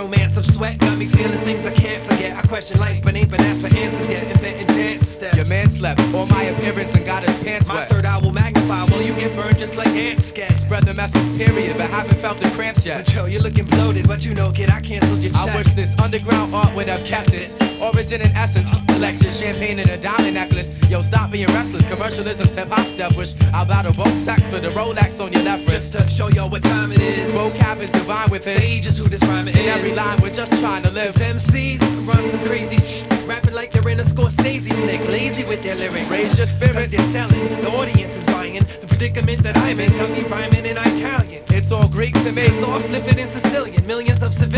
romance of sweat got me feeling things I can't forget. I question life, but ain't been asked for answers yet. Inventing dance steps. Your man slept, all my appearance and got his pants My wet. third eye will magnify while you get burned just like ants get. Spread the message, period, but haven't felt the cramps yet. But yo, you're looking bloated, but you know, kid, I canceled your check. I wish this underground art would have kept its origin and essence. Lexus, champagne, and a diamond necklace. Yo, stop being restless. Commercialism's hip-hop's death wish. I'll battle both sacks for the Rolex on your left wrist. Just to show y'all what time it is. Vocab is divine within. Sage is who this rhyming In is. every line, we're just trying to live. Cause MCs run some crazy rapping like they're in a Scorsese flick. Lazy with their lyrics. Raise your Cause spirits. they're selling. The audience is buying. The predicament that I'm in got me rhyming in Italian. It's all Greek to me. It's all flipping in Sicilian. Millions of civilians